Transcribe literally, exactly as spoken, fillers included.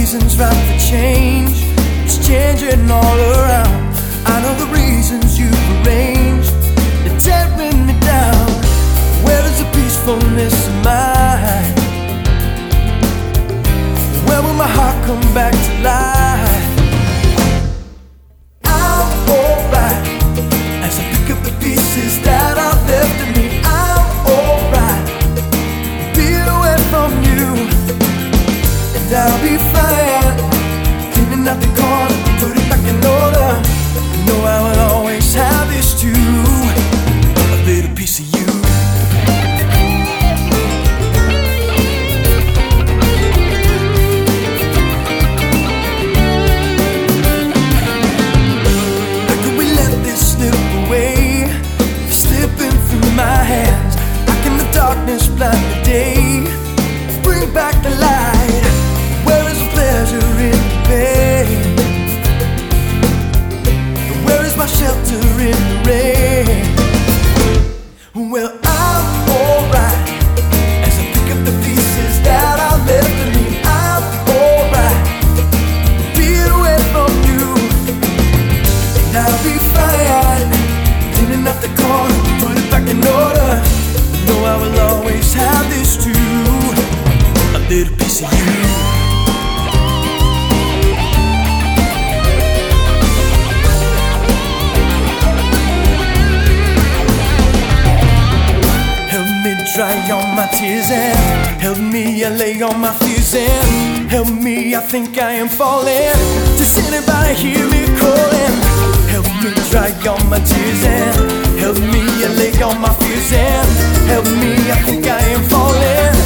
season's right for change. It's changing all around. I know the reasons you've arranged. They're tearing me down. Where is the peacefulness of mine? Where will my heart come back to life? I'm alright as I pick up the pieces that are left of me. I'm alright, being away from you, and I'll be fine. Cleaning out the corner, put it back in order. You know I will always have this too, a little piece of you. My hands, how can the darkness blind the day? Bring back the light. Where is the pleasure in the pain? Where is my shelter in the rain? Well, I'm alright as I pick up the pieces that are left of me. I'm alright, being away from you, and I'll be fine. Cleaning up the corner, put it back in order. No, I will always have this too, a little piece of you. Help me dry all my tears and help me allay all my fears and help me, I think I am falling. Does anybody hear me calling? Help me dry all my tears and help me allay all my fears and help me, I think I am falling.